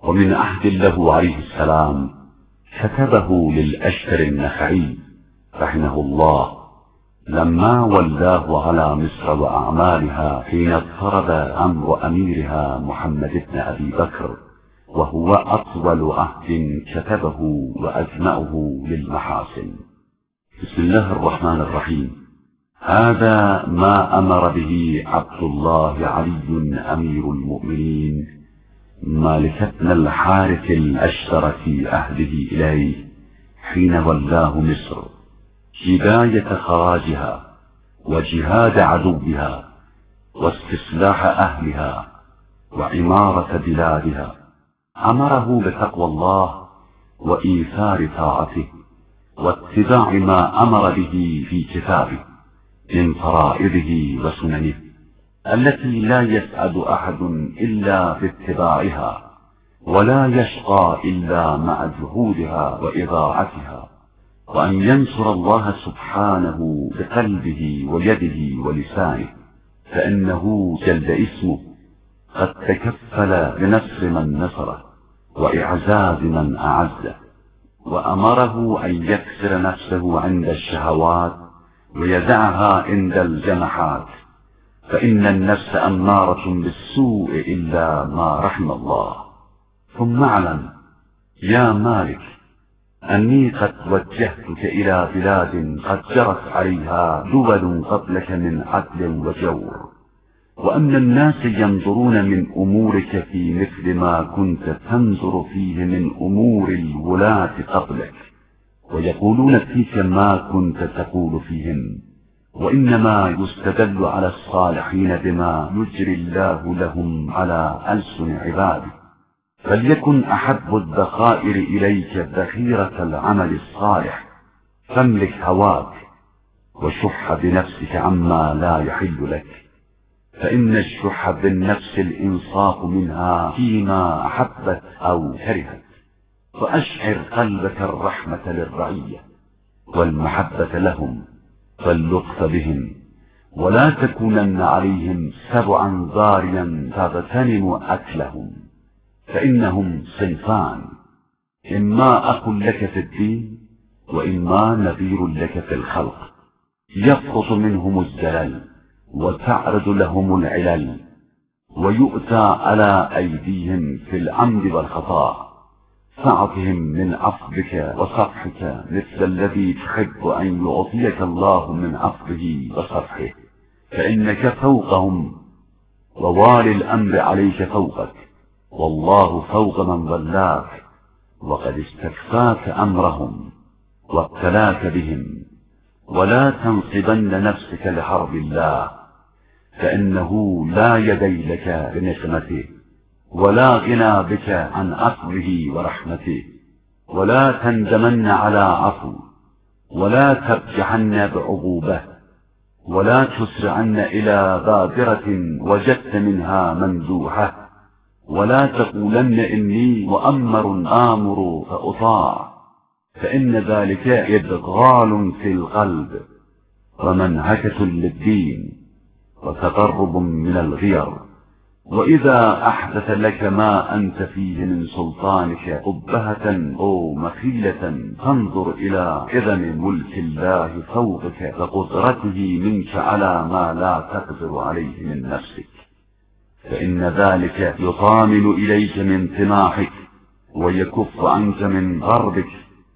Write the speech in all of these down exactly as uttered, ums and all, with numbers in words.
ومن عهد له عليه السلام كتبه للأشتر النخعي رحمه الله لما ولاه على مصر وأعمالها حين اضطرب أمر أميرها محمد بن أبي بكر، وهو أطول عهد كتبه وأجمعه للمحاسن. بسم الله الرحمن الرحيم. هذا ما أمر به عبد الله علي أمير المؤمنين مالك بن الحارث الأشتر في عهده إليه حين ولاه مصر، هداية خراجها وجهاد عدوها واستصلاح أهلها وعمارة بلادها. أمره بتقوى الله وإيثار طاعته واتباع ما أمر به في كتابه من فرائضه وسننه التي لا يسعد أحد إلا باتباعها، ولا يشقى إلا مع جهودها وإضاعتها، وأن ينصر الله سبحانه بقلبه ويده ولسانه، فإنه جل اسمه قد تكفل بنصر من نصره وإعزاز من أعزه. وأمره أن يكسر نفسه عند الشهوات ويدعها عند الجمحات، فإن النفس أمارة بالسوء إلا ما رحم الله. ثم اعلم يا مالك أني قد وجهتك إلى بلاد قد جرت عليها دول قبلك من عدل وجور، وأن الناس ينظرون من أمورك في مثل ما كنت تنظر فيه من أمور الولاة قبلك، ويقولون فيك ما كنت تقول فيهم، وإنما يستدل على الصالحين بما يجري الله لهم على ألسن عباده. فليكن أحب الذخائر إليك ذخيرة العمل الصالح، فاملك هواك وشح بنفسك عما لا يحل لك، فإن الشح بالنفس الإنصاف منها فيما أحبت أو كرهت. فأشعر قلبك الرحمة للرعية والمحبة لهم واللطف بهم، ولا تكونن عليهم سبعا ضاريا تغتنم أكلهم، فإنهم صنفان: إما أخ لك في الدين وإما نذير لك في الخلق، يفرط منهم الزلل وتعرض لهم العلل، ويؤتى على أيديهم في العمد والخطأ، فاعطهم من عفوك وصفحك مثل الذي تحب أن يعطيك الله من عفوه وصفحه، فإنك فوقهم ووالي الأمر عليك فوقك، والله فوق من ضلاك وقد استكفاك أمرهم وابتلاك بهم. ولا تنصبن نفسك لحرب الله، فإنه لا يدي لك بنقمته ولا غنى بك عن عفوه ورحمته. ولا تندمن على عفو، ولا تبجحن بعقوبة، ولا تسرعن إلى بادرة وجدت منها ممدوحة، ولا تقولن إني مؤمر آمر فأطاع، فإن ذلك إدغال في القلب ومنهكة للدين وتقرب من الغير. وإذا أحدث لك ما أنت فيه من سلطانك أبهة أو مخيلة، فانظر إلى إذن ملك الله فوقك وقدرته منك على ما لا تقدر عليه من نفسك، فإن ذلك يطامن إليك من طماحك ويكف عنك من غربك،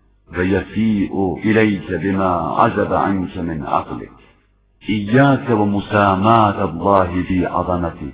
فيفيء إليك بما عزب عنك من عقلك. إياك ومساماة الله في عظمته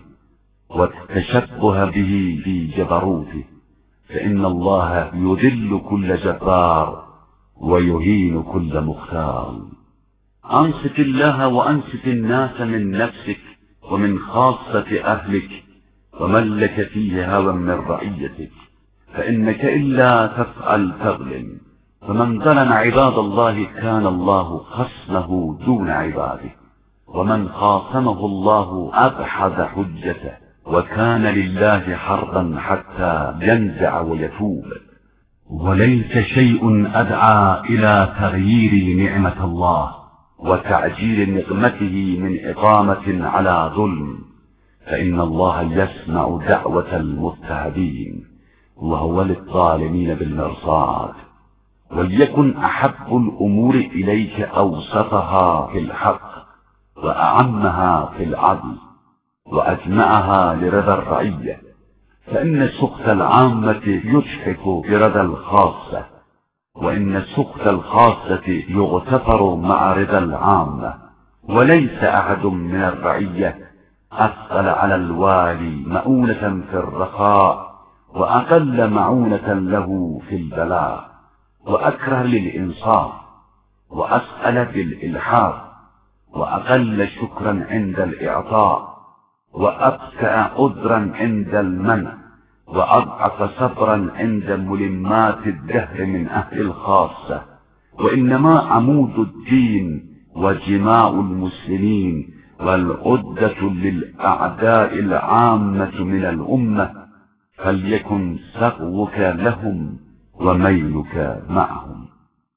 والتشبه به في جبروته، فإن الله يذل كل جبار ويهين كل مختال. أنصت الله وأنصت الناس من نفسك ومن خاصة أهلك ومن لك فيه هوى من رعيتك، فإنك إلا تفعل تظلم، فمن ظلم عباد الله كان الله خصمه دون عباده، ومن خاصمه الله أبحث حجته، وكان لله حربا حتى ينزع ويتوب. وليس شيء أدعى إلى تغيير نعمة الله وتعجيل نقمته من إقامة على ظلم، فإن الله يسمع دعوة المضطهدين وهو للظالمين بالمرصاد. وليكن أحب الأمور إليك أوسطها في الحق، وأعمها في العدل، وأجمعها لرضا الرعية، فإن سخط العامة يجحف برضا الخاصة، وإن سخط الخاصة يغتفر مع رضا العامة. وليس أحد من الرعية أثقل على الوالي مؤونة في الرخاء وأقل معونة له في البلاء، وأكره للإنصاف، وأسأل بالإلحاق، وأقل شكرا عند الإعطاء، وأبكأ عذرا عند المنع، وأضعف صبرا عند ملمات الدهر من أهل الخاصة. وإنما عمود الدين وجماع المسلمين والعدة للأعداء العامة من الأمة، فليكن سغوك لهم وميلك معهم.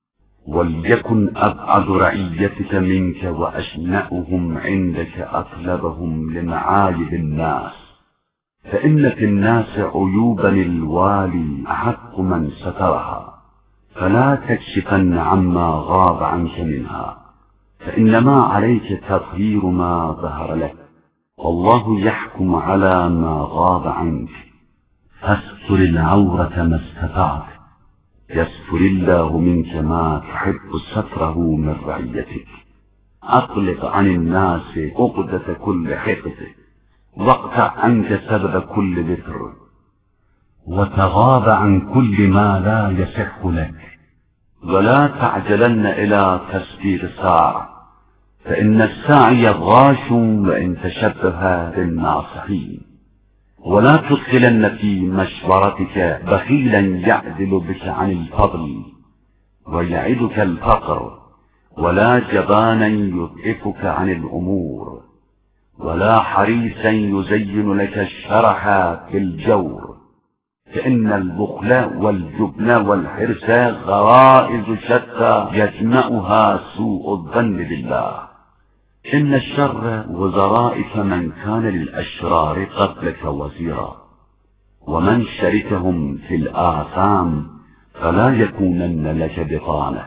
وليكن أبعد رعيتك منك وأشنأهم عندك أطلبهم لمعايب الناس، فإن في الناس عيوبا الوالي أحق من سترها، فلا تكشفن عما غاب عنك منها، فإنما عليك تطهير ما ظهر لك، والله يحكم على ما غاب عنك. فاستر العورة ما استطعت، يستر الله منك ما تحب ستره من رعيتك. أطلق عن الناس عقدة كل حقد، واقطع عنك سبب كل ذكر، وتغاب عن كل ما لا يصح لك. ولا تعجلن إلى تسبير ساعة، فإن الساعي غاش وإن تشبه بالناصحين. ولا تدخلن في مشورتك بخيلا يعدل بك عن الفضل ويعدك الفقر، ولا جبانا يضعفك عن الأمور، ولا حريصا يزين لك الشرح في الجور، فإن البخل والجبن والحرص غرائز شتى يجمعها سوء الظن بالله. إن الشر وزرائك من كان للأشرار قبلك وزيرا، ومن شركهم في الآثام فلا يكونن لك بطانة،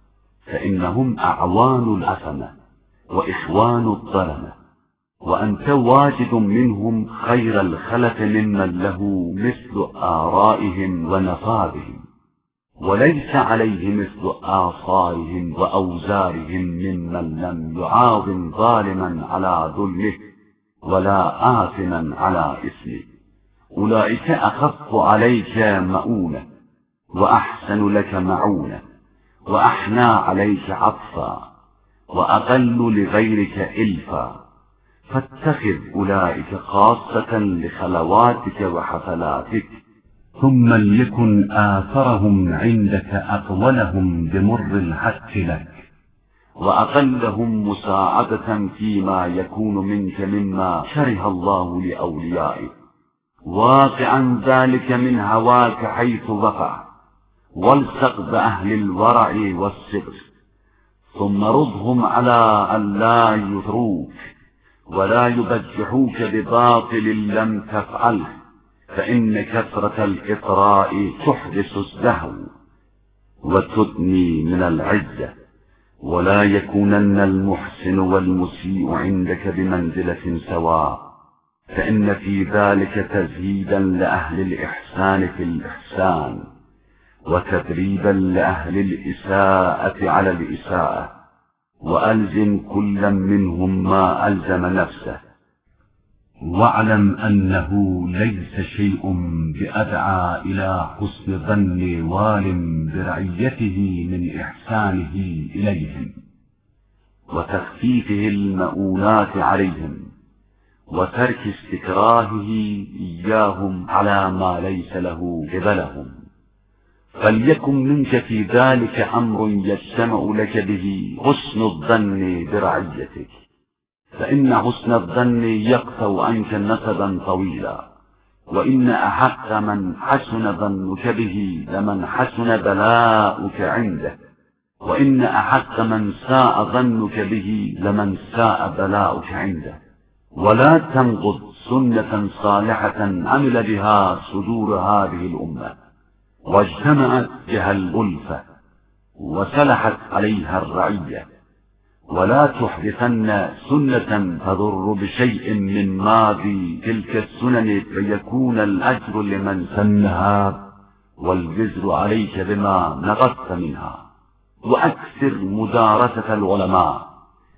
فإنهم أعوان الأثمة وإخوان الظلمة، وأنت واجد منهم خير الخلق ممن له مثل آرائهم ونفاذهم، وليس عليه مثل آثارهم وأوزارهم ممن لم يعاون ظالما على ظلمه ولا آثما على إثمه. أولئك أخف عليك مؤونة، وأحسن لك معونة، وأحنى عليك عطفا، وأقل لغيرك إلفا. فاتخذ أولئك خاصة لخلواتك وحفلاتك، ثم ليكن آثرهم عندك أطولهم بمر الحق لك، وأقلهم مساعدة فيما يكون منك مما كره الله لأوليائه، واقعا ذلك من هواك حيث وقع، والصق بأهل الورع والصدق، ثم ردهم على أن لا يثروك ولا يبجحوك بباطل لم تفعله، فإن كثرة الإطراء تحدث الزهو وتدني من العزة. ولا يكونن المحسن والمسيء عندك بمنزلة سواء، فإن في ذلك تزهيدا لأهل الإحسان في الإحسان، وتدريبا لأهل الإساءة على الإساءة. وألزم كلا منهم ما ألزم نفسه، واعلم أنه ليس شيء بأدعى إلى حسن ظن وال برعيته من إحسانه إليهم، وتخفيفه المؤونات عليهم، وترك استكراهه إياهم على ما ليس له قبلهم. فليكن منك في ذلك أمر يجتمع لك به حسن الظن برعيتك، فإن حسن الظن يقطع عنك نسبا طويلا. وإن أحق من حسن ظنك به لمن حسن بلاؤك عنده، وإن أحق من ساء ظنك به لمن ساء بلاؤك عنده. ولا تنقض سنة صالحة عمل بها صدور هذه الأمة واجتمعت بها الألفة وسلحت عليها الرعية، ولا تحدثن سنة تضر بشيء من ماضي تلك السنن فيكون الأجر لمن سنها والوزر عليك بما نقصت منها. وأكثر مدارسة العلماء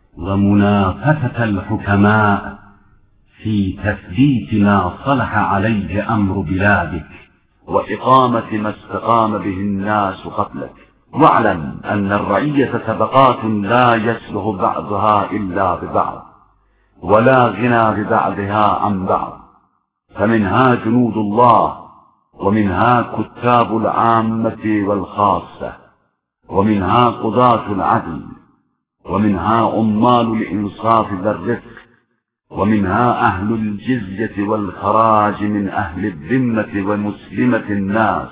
ومنافسة الحكماء في تثبيت ما صلح عليه أمر بلادك وإقامة ما استقام به الناس قبلك. واعلم أن الرعية طبقات لا يصلح بعضها إلا ببعض، ولا غنى ببعضها عن بعض، فمنها جنود الله، ومنها كتاب العامة والخاصة، ومنها قضاة العدل، ومنها عمال الإنصاف والرفق، ومنها أهل الجزية والخراج من أهل الذمة ومسلمة الناس،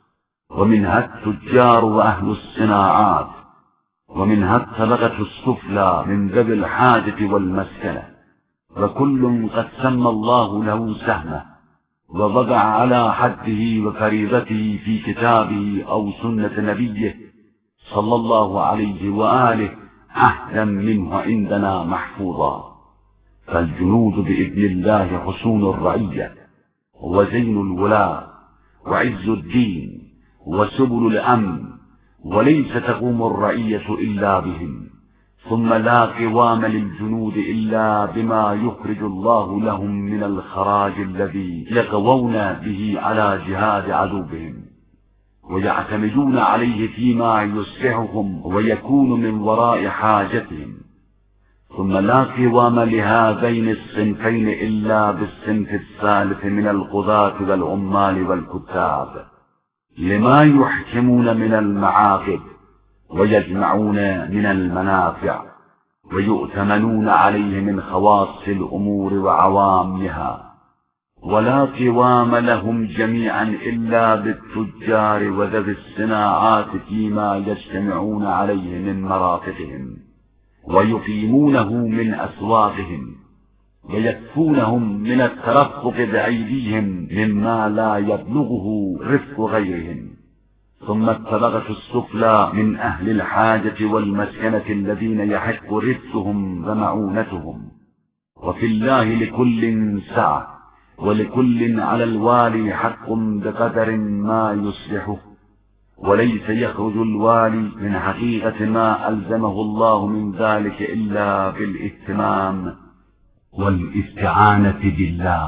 ومنها التجار وأهل الصناعات، ومنها الطبقة السفلى من ذوي الحاجة والمسكنة، وكل قد سمى الله له سهمه ووضع على حده وفريضته في كتابه أو سنة نبيه صلى الله عليه وآله عهدا منه عندنا محفوظا. فالجنود بإذن الله حصون الرعية وزين الولاء وعز الدين وسبل الأمن، وليس تقوم الرعية إلا بهم. ثم لا قوام للجنود إلا بما يخرج الله لهم من الخراج الذي يقوون به على جهاد عدوهم ويعتمدون عليه فيما يصلحهم ويكون من وراء حاجتهم. ثم لا قوام لهذين الصنفين إلا بالصنف الثالث من القضاة والعمال والكتاب، لما يحكمون من المعاقب ويجمعون من المنافع ويؤتمنون عليه من خواص الأمور وعوامها. ولا قوام لهم جميعا إلا بالتجار وذوي الصناعات فيما يجتمعون عليه من مرافقهم ويقيمونه من أسواقهم ويكفونهم من الترفق بأيديهم مما لا يبلغه رفق غيرهم. ثم الطبقة السفلى من أهل الحاجة والمسكنة الذين يحق رفقهم ومعونتهم. وفي الله لكل سعة، ولكل على الوالي حق بقدر ما يصلحه، وليس يخرج الوالي من حقيقة ما ألزمه الله من ذلك إلا بالاهتمام والاستعانة بالله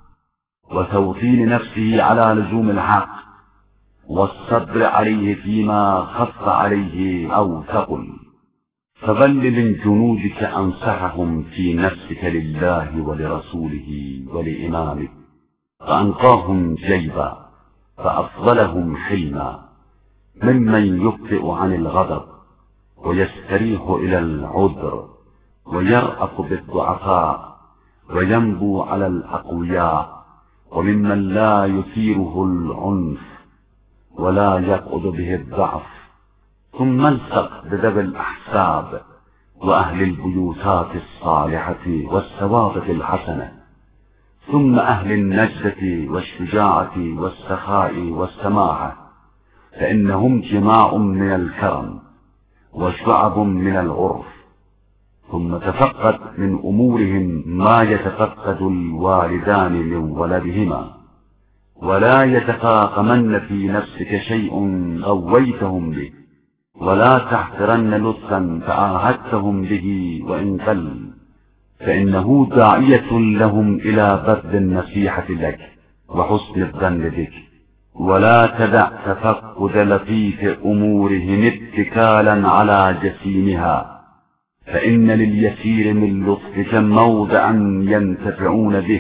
وتوطين نفسه على لزوم الحق والصبر عليه فيما خف عليه أو ثقل. فبل من جنودك أنصحهم في نفسك لله ولرسوله ولإمامك، فأنقاهم جيبا فأفضلهم حلما، ممن يبطئ عن الغضب ويستريح إلى العذر ويرأف بالضعفاء وينبو على الأقوياء، وممن لا يثيره العنف ولا يقعد به الضعف. ثم الصق بذوي الأحساب وأهل البيوتات الصالحة والسوابق الحسنة، ثم أهل النجدة والشجاعة والسخاء والسماحة، فإنهم جماع من الكرم وشعب من العرف. ثم تفقد من أمورهم ما يتفقد الوالدان من ولدهما، ولا يتفاقمن في نفسك شيء غويتهم به، ولا تحقرن لطفا تعاهدتهم به وإن قل، فإنه داعية لهم إلى بذل النصيحة لك وحسن الظن بك. ولا تدع تفقد لطيف أمورهم اتكالا على جسيمها، فإن لليسير من لطفك موضعا ينتفعون به،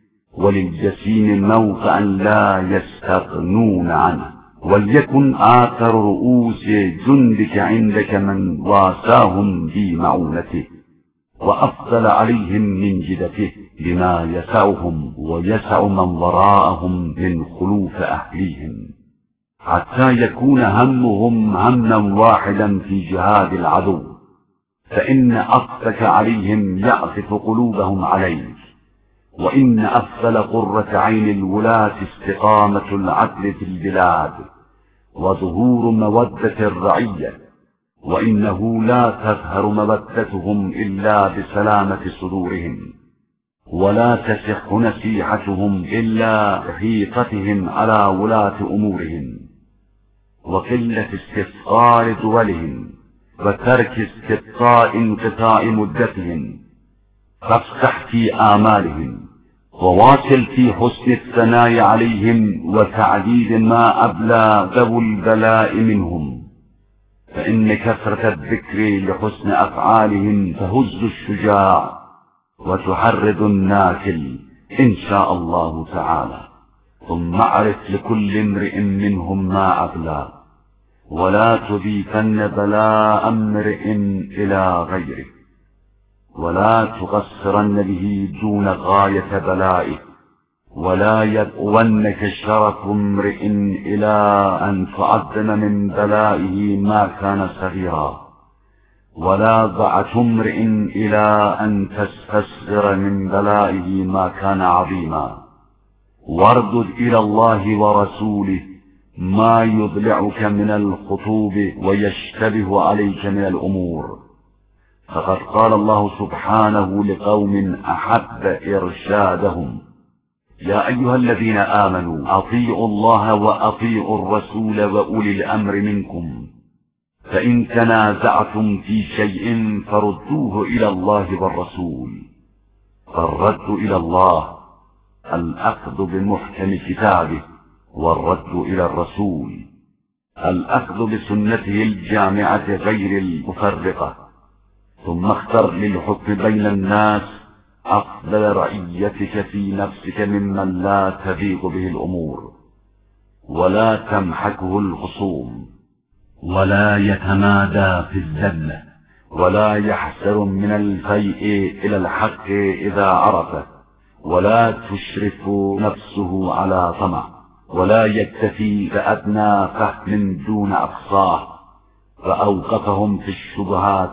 وللجسيم موضعا لا يستغنون عنه. وليكن آثر رؤوس جندك عندك من واساهم في معونته وأفضل عليهم من جدته، بما يسعهم ويسع من وراءهم من خلوف أهليهم، حتى يكون همهم هما واحدا في جهاد العدو، فإن عطفك عليهم يعطف قلوبهم عليك، وإن أفضل قرة عين الولاة استقامة العدل في البلاد وظهور مودة الرعية، وإنه لا تظهر مودتهم إلا بسلامة صدورهم، ولا تصح نصيحتهم إلا بحيطتهم على ولاة أمورهم، وقلة استثقال دولهم، وترك استبقاء انقطاع مدتهم، فافسح في آمالهم، وواصل في حسن الثناء عليهم وتعديد ما أبلى ذوي البلاء منهم، فإن كثرة الذكر لحسن أفعالهم تهز الشجاع وتحرض الناكل إن شاء الله تعالى. ثم اعرف لكل امرئ منهم ما أبلى، ولا تضيفن بلاء امرئ إلى غيره، ولا تقصرن به دون غاية بلائه، ولا يبغونك شرف امرئ إلى أن تعظم من بلائه ما كان صغيرا، ولا ضعة امرئ إلى أن تستصغر من بلائه ما كان عظيما، واردد إلى الله ورسوله ما يضلعك من الخطوب ويشتبه عليك من الأمور، فقد قال الله سبحانه لقوم أحب إرشادهم: يا أيها الذين آمنوا أطيعوا الله وأطيعوا الرسول وأولي الأمر منكم، فإن تنازعتم في شيء فردوه إلى الله والرسول. فالرد إلى الله الأخذ بمحكم كتابه، والرد إلى الرسول الأخذ بسنته الجامعة غير المفرقة. ثم اختر للحكم بين الناس أفضل رعيتك في نفسك ممن لا تضيق به الأمور، ولا تمحكه الخصوم، ولا يتمادى في الذلة، ولا يحسر من الفيء إلى الحق إذا عرفه، ولا تشرف نفسه على طمع، ولا يكتفي بأدنى فهم دون أقصاه، فأوقفهم في الشبهات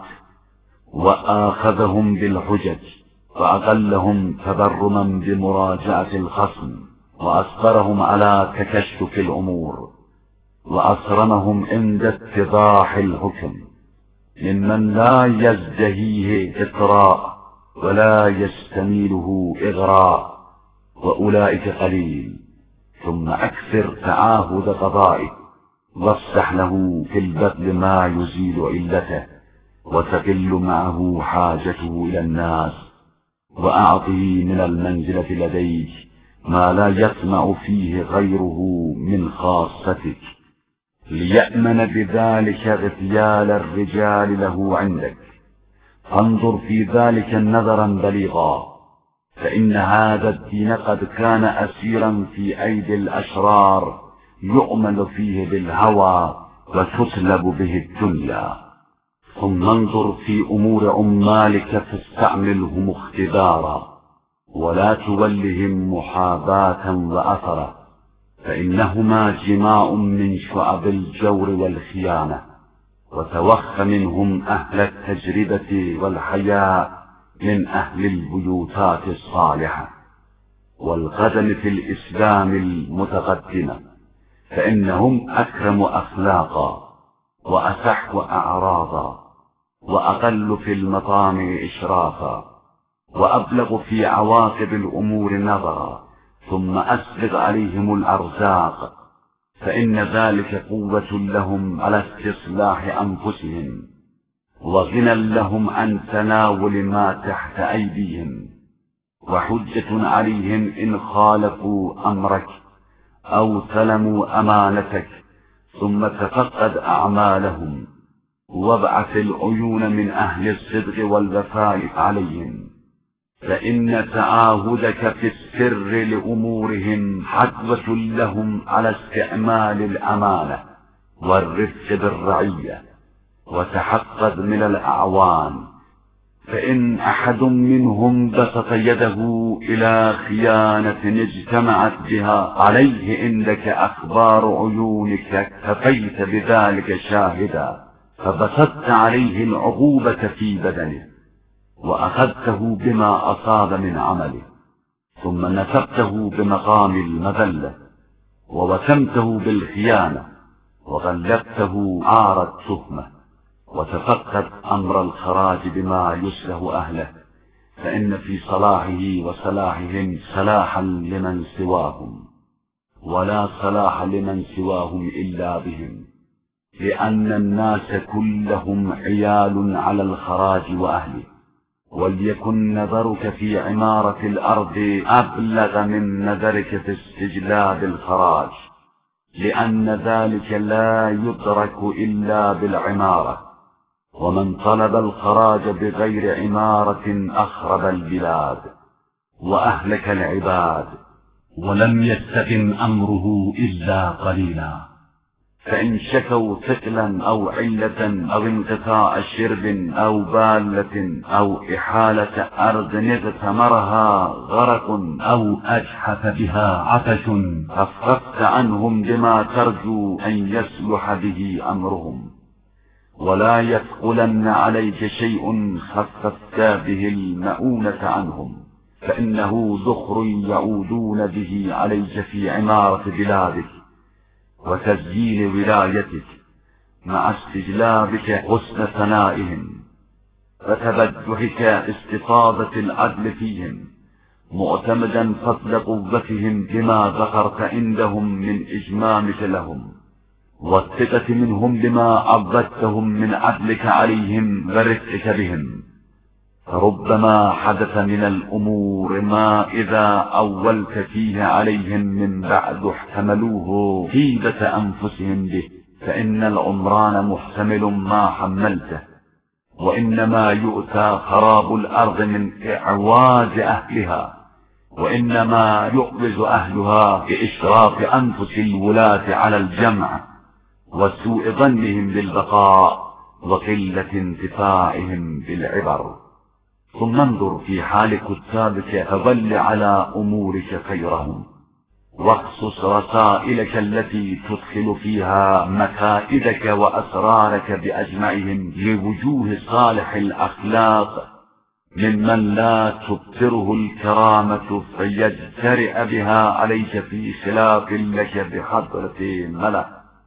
وآخذهم بالحجج، فأقلهم تبرما بمراجعة الخصم، وأصبرهم على تكشف الأمور، وأصرمهم عند اتضاح الحكم، ممن لا يزدهيه إطراء ولا يستميله إغراء، وأولئك قليل. ثم أكثر تعاهد قضائه، وافتح له في البذل ما يزيل علته، وتقل معه حاجته إلى الناس، وأعطه من المنزلة لديك ما لا يطمع فيه غيره من خاصتك، ليأمن بذلك اغتيال الرجال له عندك. فانظر في ذلك نظرا بليغا، فإن هذا الدين قد كان أسيرا في أيدي الأشرار، يؤمن فيه بالهوى وتسلب به الدنيا. ثم انظر في أمور عمالك فاستعملهم اختبارا، ولا تولهم محاباة وأثرا، فإنهما جماع من شعب الجور والخيانة. وتوخ منهم أهل التجربة والحياء من أهل البيوتات الصالحة والقدم في الإسلام المتقدمة، فإنهم أكرم أخلاقا وأصح أعراضا، وأقل في المطامع إشرافا، وأبلغ في عواقب الأمور نظرا. ثم أسبغ عليهم الأرزاق، فإن ذلك قوة لهم على استصلاح أنفسهم، وغنى لهم عن تناول ما تحت أيديهم، وحجة عليهم إن خالفوا أمرك أو سلموا أمانتك. ثم تفقد أعمالهم، وابعث العيون من أهل الصدق والوفاء عليهم، فإن تعاهدك في السر لأمورهم حجوة لهم على استعمال الأمانة والرفق بالرعية. وتحفظ من الأعوان، فإن أحد منهم بسط يده إلى خيانة اجتمعت بها عليه عندك أخبار عيونك، كفيت بذلك شاهدا، فبسطت عليه العقوبة في بدنه، وأخذته بما أصاب من عمله. ثم نسبته بمقام المذلة، ووسمته بالخيانة، وغلبته عار التهمة. وتفقد أمر الخراج بما يصلح أهله، فإن في صلاحه وصلاحهم صلاحا لمن سواهم، ولا صلاح لمن سواهم إلا بهم، لأن الناس كلهم عيال على الخراج وأهله. وليكن نظرك في عمارة الأرض أبلغ من نظرك في استجلاب الخراج، لأن ذلك لا يدرك إلا بالعمارة. ومن طلب الخراج بغير عمارة أخرب البلاد وأهلك العباد، ولم يستقم أمره إلا قليلا. فإن شكوا ثقلا أو علة أو انقطاع شرب أو بالة أو إحالة أرض اغتمرها غرق أو أجحف بها عطش، خففت عنهم بما ترجو أن يصلح به أمرهم. ولا يثقلن عليك شيء خففت به المؤونة عنهم، فإنه ذخر يعودون به عليك في عمارة بلادك وتسجيل ولايتك، مع استجلابك حسن ثنائهم وتبجحك استفاضة العدل فيهم، معتمدا فضل قوتهم بما ذكرت عندهم من إجمامك لهم، والثقة منهم بما عبدتهم من عدلك عليهم ورفقك بهم. فربما حدث من الأمور ما إذا أولت فيه عليهم من بعد احتملوه طيبة أنفسهم به، فإن العمران محتمل ما حملته، وإنما يؤتى خراب الأرض من إعواز أهلها، وإنما يعوز أهلها بإشراف أنفس الولاة على الجمع وسوء ظنهم بالبقاء وقلة انتفاعهم بالعبر. ثم انظر في حال كتابك فظل على أمورك خيرهم، واخصص رسائلك التي تدخل فيها مكائدك وأسرارك بأجمعهم لوجوه صالح الأخلاق، ممن لا تبصره الكرامة فيجترئ بها عليك في خلاف لك بحضرة ملأ،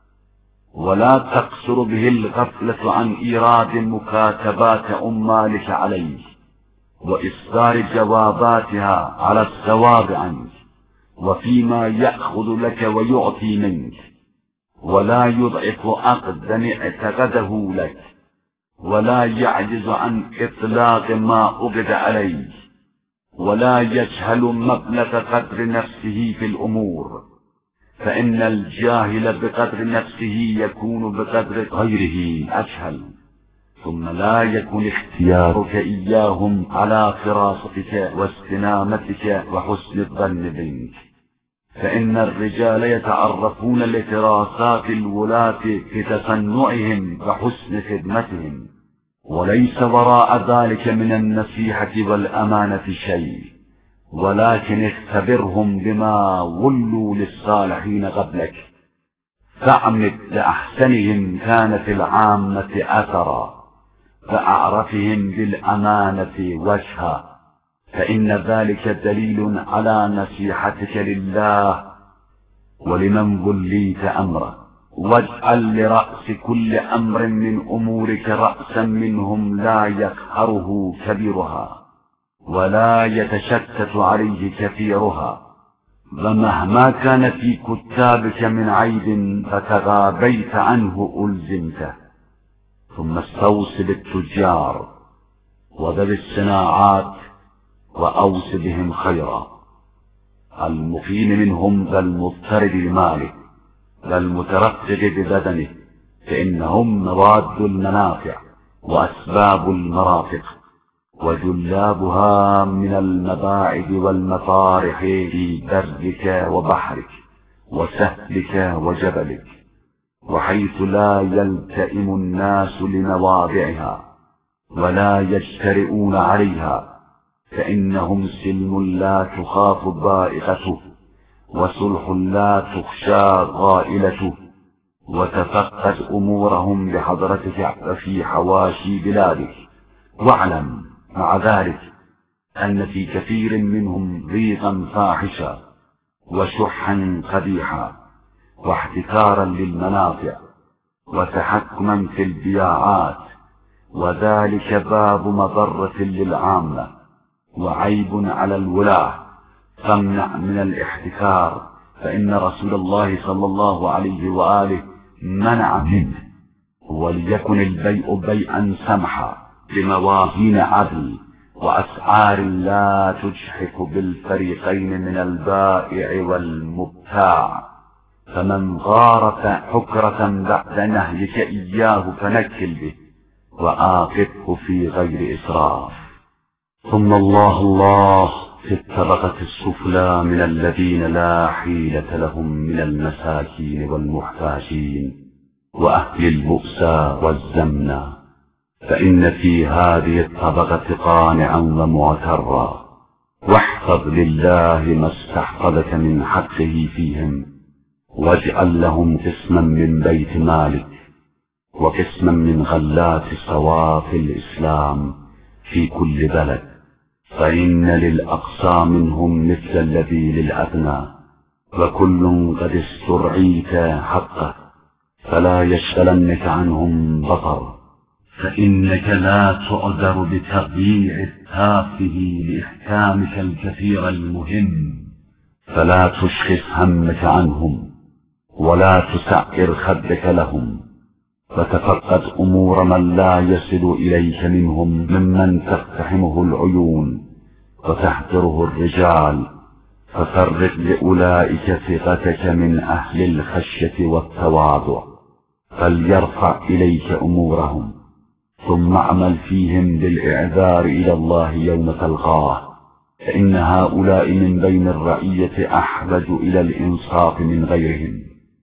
ولا تقصر به الغفلة عن إيراد مكاتبات أمالك عليك وإصدار جواباتها على الصواب عنك، وفيما يأخذ لك ويعطي منك، ولا يضعف عقدا اعتقده لك، ولا يعجز عن إطلاق ما أبد عليه، ولا يجهل مبلغ قدر نفسه في الأمور، فإن الجاهل بقدر نفسه يكون بقدر غيره أجهل. ثم لا يكن اختيارك إياهم على فراستك واستنامتك وحسن الظن بك، فإن الرجال يتعرفون لفراسات الولاة بتصنعهم وحسن خدمتهم، وليس وراء ذلك من النصيحة والأمانة شيء، ولكن اختبرهم بما ولوا للصالحين قبلك، فاعمد لأحسنهم كانت العامة أثرا، فأعرفهم بالأمانة وجها، فإن ذلك دليل على نصيحتك لله ولمن وليت أمره. واجعل لرأس كل أمر من أمورك رأسا منهم لا يقهره كبيرها ولا يتشتت عليه كثيرها، ومهما كان في كتابك من عيب فتغابيت عنه ألزمته. ثم استوص بالتجار وذوي الصناعات وأوص بهم خيرا، المقيم منهم والمضطرب بماله والمترفق ببدنه، فإنهم مواد المنافع وأسباب المرافق وجلابها من المباعد والمطارح في برك وبحرك وسهلك وجبلك، وحيث لا يلتئم الناس لمواضعها ولا يجترئون عليها، فإنهم سلم لا تخاف ضائقته وصلح لا تخشى غائلته. وتفقد أمورهم بحضرتك في حواشي بلادك، واعلم مع ذلك أن في كثير منهم ضيقا فاحشا وشحا قبيحا واحتكارا للمنافع وتحكما في البياعات، وذلك باب مضرة للعامة وعيب على الولاة، فامنع من الاحتكار، فإن رسول الله صلى الله عليه وآله منع منه. وليكن البيع بيعا سمحا بموازين عدل وأسعار لا تجحف بالفريقين من البائع والمبتاع. فمن غارت حكرة بعد نهيك إياه فنكل به وآقبه في غير إسراف. ثم الله الله في الطبقة السفلى من الذين لا حيلة لهم من المساكين والمحتاجين وأهل البؤساء والزمنى، فإن في هذه الطبقة قانعا ومعترا، واحفظ لله ما استحفظك من حقه فيهم، واجعل لهم قسما من بيت مالك وقسما من غلات صواف الإسلام في كل بلد، فإن للأقصى منهم مثل الذي للأدنى، وكل قد استرعيت حقه، فلا يشغلنك عنهم بطر، فإنك لا تعذر بتضييع التافه لإحكامك الكثير المهم، فلا تشخص همك عنهم ولا تسعر خدك لهم، فتفقد أمور من لا يصل إليك منهم ممن تقتحمه العيون وتحتره الرجال، ففرق لأولئك ثقتك من أهل الخشية والتواضع، فليرفع إليك أمورهم، ثم اعمل فيهم بالإعذار إلى الله يوم تلقاه، فإن هؤلاء من بين الرعية أحوج إلى الإنصاف من غيرهم،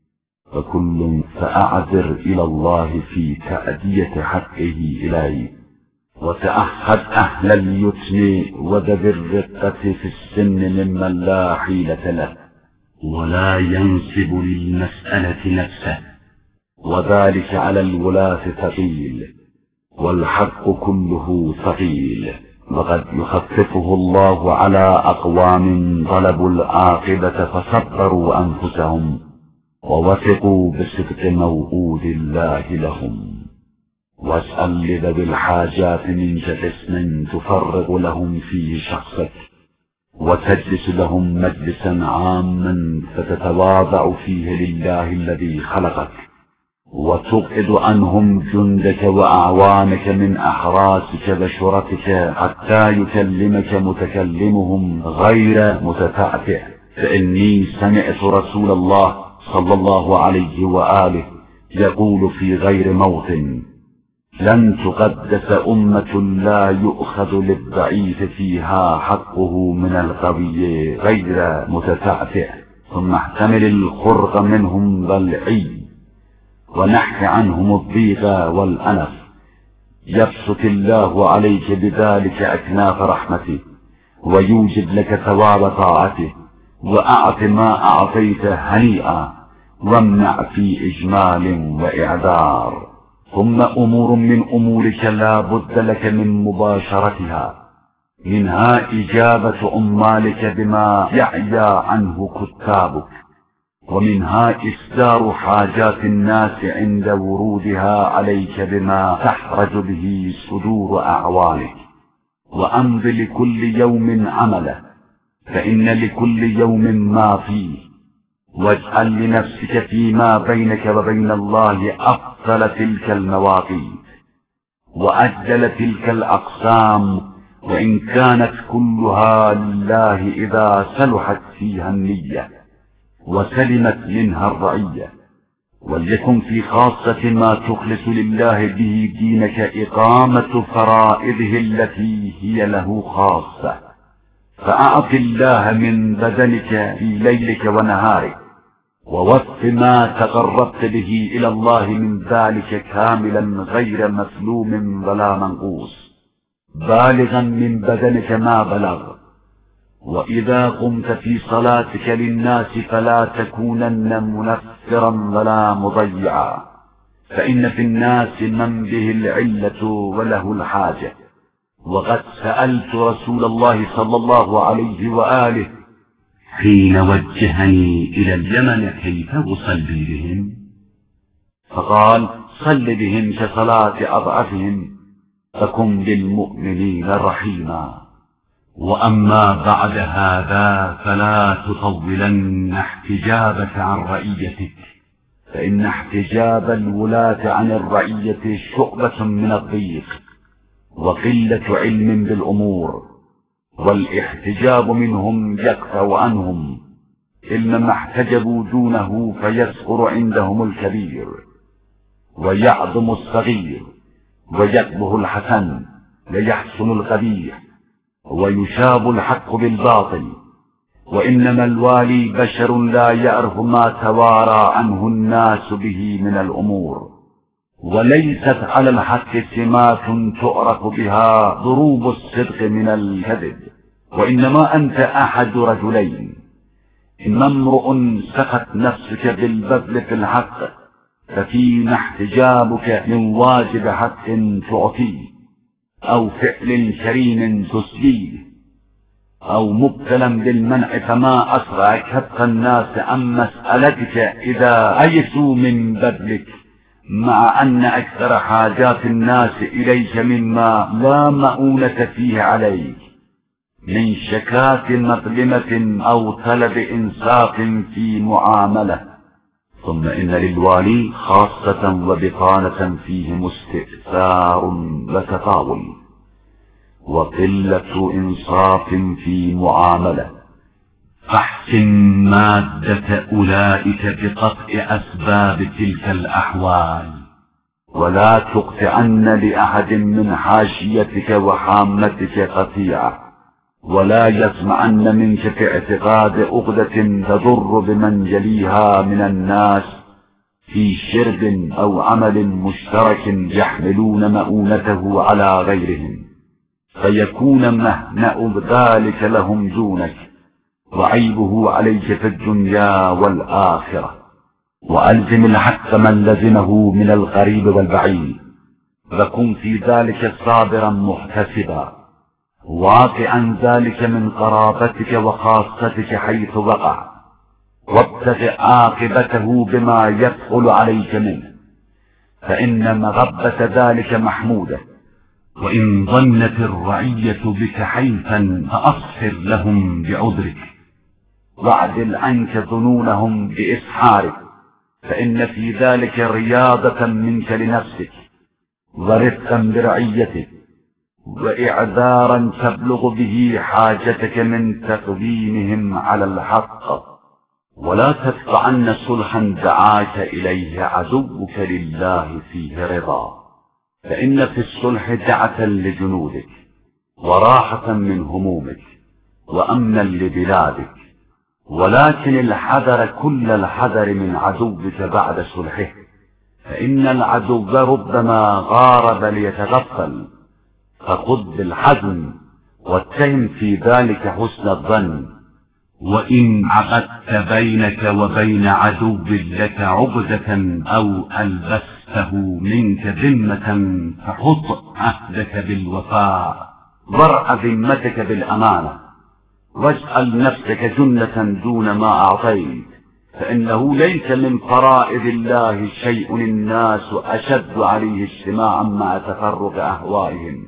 فكل فأعذر إلى الله في تأدية حقه إليك، وتأهد أهل اليتم وذوي الرقة في السن ممن لا حيلة له ولا ينسب للمسألة نفسه، وذلك على الولاة ثقيل، والحق كله ثقيل، وقد يخففه الله على أقوام طلبوا العاقبة فصبروا أنفسهم ووثقوا بصدق موعود الله لهم. واسأل لذوي الحاجات منك قسما تفرغ لهم فيه شخصك، وتجلس لهم مجلسا عاما فتتواضع فيه لله الذي خلقك، وتبعد عنهم جندك وأعوانك من أحراسك وشرتك حتى يكلمك متكلمهم غير متتعتع، فإني سمعت رسول الله صلى الله عليه وآله يقول في غير موطن: لن تقدس أمة لا يؤخذ للضعيف فيها حقه من القوي غير متتعتع، ثم احتمل الخرق منهم بالعي، ونح عنهم الضيق والأنف، يبسط الله عليك بذلك أكناف رحمته، ويوجب لك ثواب طاعته، وأعط ما أعطيت هنيئا، وامنع في إجمال وإعذار. ثم أمور من أمورك لا بد لك من مباشرتها، منها إجابة أمالك بما يعيا عنه كتابك، ومنها إصدار حاجات الناس عند ورودها عليك بما تحرج به صدور أعوانك، وأمض لكل يوم عمله، فإن لكل يوم ما فيه، واجعل لنفسك فيما بينك وبين الله أفضل تلك المواقيت وأجل تلك الأقسام، وإن كانت كلها لله إذا صلحت فيها النية وسلمت منها الرعية. وليكن في خاصة ما تخلص لله به دينك إقامة فرائضه التي هي له خاصة، فأعط الله من بدنك في ليلك ونهارك، ووف ما تقربت به إلى الله من ذلك كاملا غير مسلوم ولا منقوص، بالغا من بدنك ما بلغ. وإذا قمت في صلاتك للناس فلا تكونن منفرا ولا مضيعا، فإن في الناس من به العلة وله الحاجة، وقد سألت رسول الله صلى الله عليه وآله حين وجهني إلى اليمن كيف أصلي بهم، فقال صل بهم كصلاة أضعفهم فكن بالمؤمنين رحيما. وأما بعد هذا فلا تطولن احتجابك عن رعيتك، فإن احتجاب الولاة عن الرعية شعبة من الضيق وقلة علم بالأمور، والاحتجاب منهم يقطع عنهم، إنما احتجبوا دونه فيصغر عندهم الكبير ويعظم الصغير، ويكبه الحسن ليحسن القبيح، ويشاب الحق بالباطل. وإنما الوالي بشر لا يعرف ما توارى عنه الناس به من الأمور، وليست على الحق سمات تعرف بها ضروب الصدق من الكذب، وإنما أنت أحد رجلين: إما امرؤ سقت نفسك بالبذل في الحق ففيما احتجابك من واجب حق تعطيه، أو فعل كريم تسليه، أو مبتلا بالمنع فما أسرع كف الناس عن مسألتك إذا أيسوا من بذلك، مع أن أكثر حاجات الناس إليك مما لا مؤونة فيه عليك من شكاة مظلمة أو طلب إنصاف في معاملة. ثم إن للوالي خاصة وبطانة فيهم استئثار وتطاول وقلة إنصاف في معاملة، فاحسن مادة أولئك بقطع أسباب تلك الأحوال، ولا تقطعن لأحد من حاشيتك وحامتك قطيعة، ولا يسمعن منك في اعتقاد عقدة تضر بمن يليها من الناس في شرب أو عمل مشترك يحملون مؤونته على غيرهم، فيكون مهنأ ذلك لهم دونك وعيبه عليك في الدنيا والآخرة. وألزم الحق من لزمه من القريب والبعيد، فكن في ذلك صابرا محتسبا، واقعا ذلك من قرابتك وخاصتك حيث وقع، وابتغ عاقبته بما يثقل عليك منه، فإن مغبة ذلك محمودة. وإن ظنت الرعية بك حيفا فأصفر لهم بعذرك، واعدل عنك ظنونهم بإسحارك، فإن في ذلك رياضة منك لنفسك ورفقا برعيتك، وإعذارا تبلغ به حاجتك من تقديمهم على الحق. ولا تدفعن صلحا دعاك إليه عدوك لله فيه رضا، فإن في الصلح دعة لجنودك وراحة من همومك وأمنا لبلادك، ولكن الحذر كل الحذر من عدوك بعد صلحه، فإن العدو ربما غارب ليتغفل، فخذ بالحزم واتهم في ذلك حسن الظن. وإن عقدت بينك وبين عدو لك عقدة أو ألبسته منك ذمة فحط عهدك بالوفاء، وارع ذمتك بالأمانة، واجعل نفسك جنة دون ما أعطيت، فإنه ليس من فرائض الله شيء الناس أشد عليه اجتماعا مع تفرق أهوائهم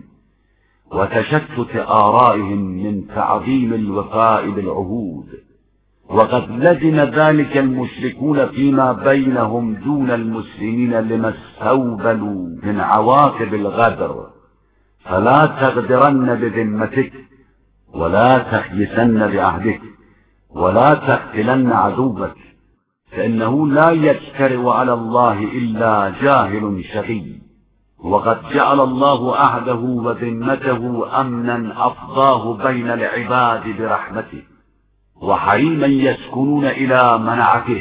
وتشتت آرائهم من تعظيم الوفاء بالعهود. وقد لزم ذلك المشركون فيما بينهم دون المسلمين لما استوبلوا من عواقب الغدر، فلا تغدرن بذمتك، ولا تخيسن بعهدك، ولا تقتلن عدوك، فإنه لا يجترئ على الله إلا جاهل شقي. وقد جعل الله عهده وذمته أمنا أفضاه بين العباد برحمته، وحريما يسكنون إلى منعته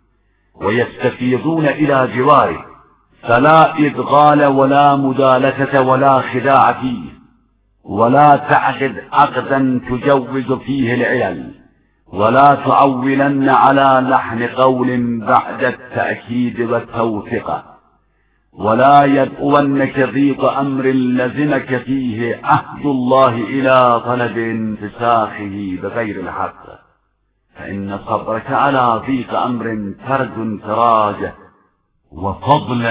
ويستفيضون إلى جواره، فلا إدغال ولا مدالة ولا خداع فيه، ولا تعقد عقدا تجوز فيه العلل، ولا تعولن على لحن قول بعد التأكيد والتوثيق، ولا يدؤونك ضيق أمر لزمك فيه عهد الله إلى طلب انفساخه بغير الحق، فإن صبرك على ضيق أمر ترجو انفراجه، وفضل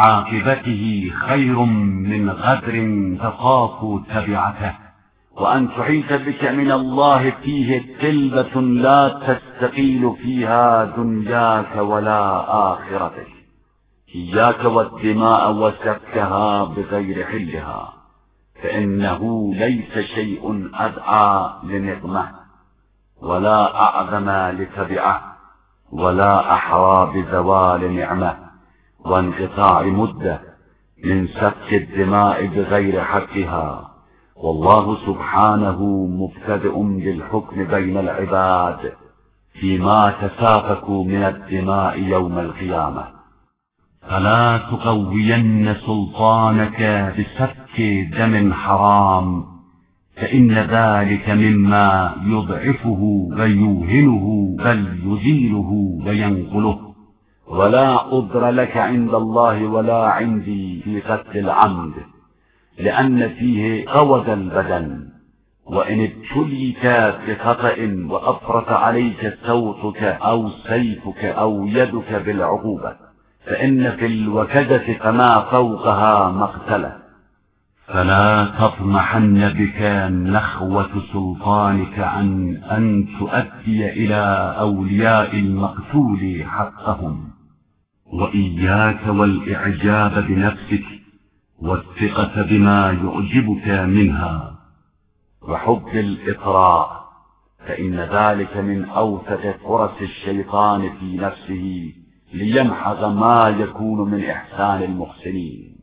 عاقبته خير من غدر تخاف تبعته. وأن تحيط بك من الله فيه تلبة لا تستقيل فيها دنياك ولا آخرتك. إياك والدماء وسفكها بغير حلها، فإنه ليس شيء أدعى لنقمة ولا أعظم لتبعه ولا أحرى بزوال نعمة وانقطاع مدة من سفك الدماء بغير حقها. والله سبحانه مبتدئ بالحكم بين العباد فيما تسافكوا من الدماء يوم القيامة. فلا تقوين سلطانك بسفك دم حرام، فإن ذلك مما يضعفه ويوهنه بل يزيله وينقله. ولا عذر لك عند الله ولا عندي في قتل العمد، لأن فيه قود البدن، وإن ابتليت بخطأ وأفرط عليك صوتك أو سيفك أو يدك بالعقوبة، فإن في الوكدة كما فوقها مقتلة. فلا تطمحن بك نخوة سلطانك عن أن تؤدي إلى أولياء المقتول حقهم، وإياك والإعجاب بنفسك والثقة بما يعجبك منها وحب الإطراء، فإن ذلك من أوثق فرص الشيطان في نفسه ليمحق ما يكون من إحسان المحسنين.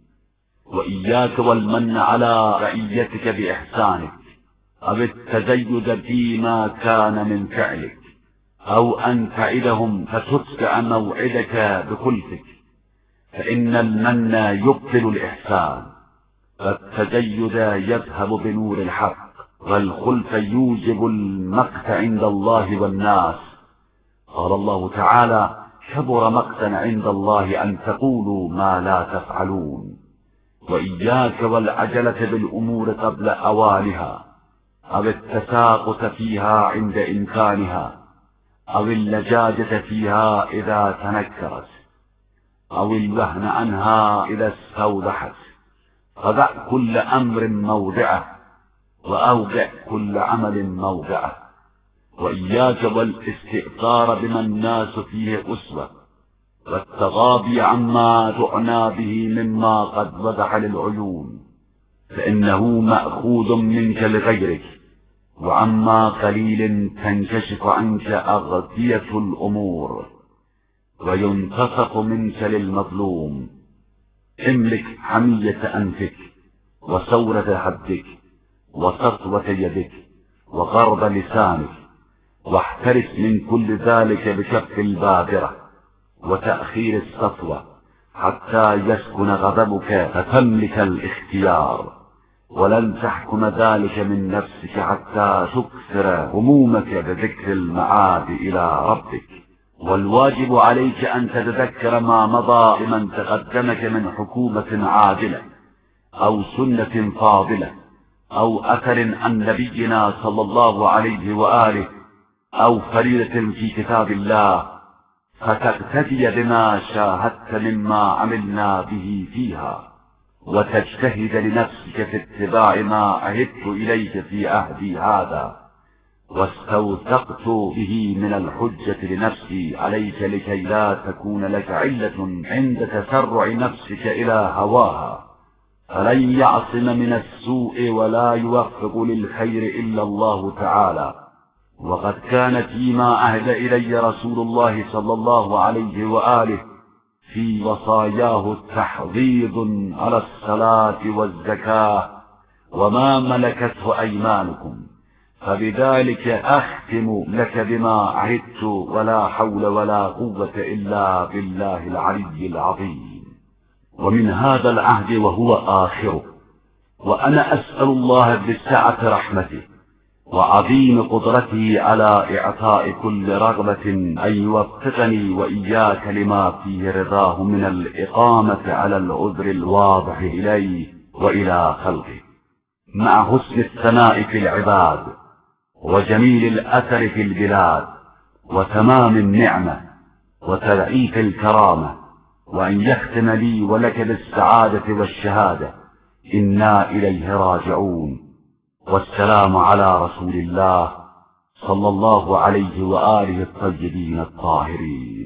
وإياك والمن على رعيتك بإحسانك، أو التزيد فيما كان من فعلك، أو أن تعدهم فتتبع موعدك بخلفك، فإن المن يبطل الإحسان، فالتزيد يذهب بنور الحق، والخلف يوجب المقت عند الله والناس. قال الله تعالى: كبر مقتا عند الله أن تقولوا ما لا تفعلون. وإياك والعجلة بالأمور قبل أوانها، أو التساقط فيها عند إمكانها، أو اللجاجة فيها إذا تنكرت، أو الوهن عنها إذا استوضحت. فدع كل أمر موضعه، وأوقع كل عمل موضعه. وإياك والاستئثار بما الناس فيه أسوة، والتغاضي عما تعنى به مما قد وضح للعيون، فإنه مأخوذ منك لغيرك، وعما قليل تنكشف عنك أغطية الأمور، وينتصف منك للمظلوم. املك حمية أنفك، وثورة حدك، وسطوة يدك، وغرب لسانك، واحترس من كل ذلك بكف البادرة وتأخير السطوة، حتى يسكن غضبك فتملك الاختيار. ولن تحكم ذلك من نفسك حتى تكثر همومك بذكر المعاد إلى ربك. والواجب عليك أن تتذكر ما مضى لمن تقدمك من حكومة عادلة، أو سنة فاضلة، أو أثر عن نبينا صلى الله عليه وآله، أو فريضة في كتاب الله، فتقتدي بما شاهدت مما عملنا به فيها، وتجتهد لنفسك في اتباع ما عهدت إليك في عهدي هذا، واستوثقت به من الحجة لنفسي عليك، لكي لا تكون لك علة عند تسرع نفسك إلى هواها. فلن يعصم من السوء ولا يوفق للخير إلا الله تعالى. وقد كان فيما عهد إلي رسول الله صلى الله عليه وآله في وصاياه تحضيض على الصلاة والزكاة وما ملكته أيمانكم، فبذلك أختم لك بما عهدت، ولا حول ولا قوة إلا بالله العلي العظيم. ومن هذا العهد وهو آخره، وأنا أسأل الله بسعة رحمته وعظيم قدرته على إعطاء كل رغبة أن يوفقني وإياك لما فيه رضاه من الإقامة على العذر الواضح إليه وإلى خلقه، مع حسن الثناء في العباد وجميل الأثر في البلاد وتمام النعمة وتضعيف الكرامة، وأن يختم لي ولك بالسعادة والشهادة. إنا إليه راجعون. والسلام على رسول الله صلى الله عليه وآله الطيبين الطاهرين.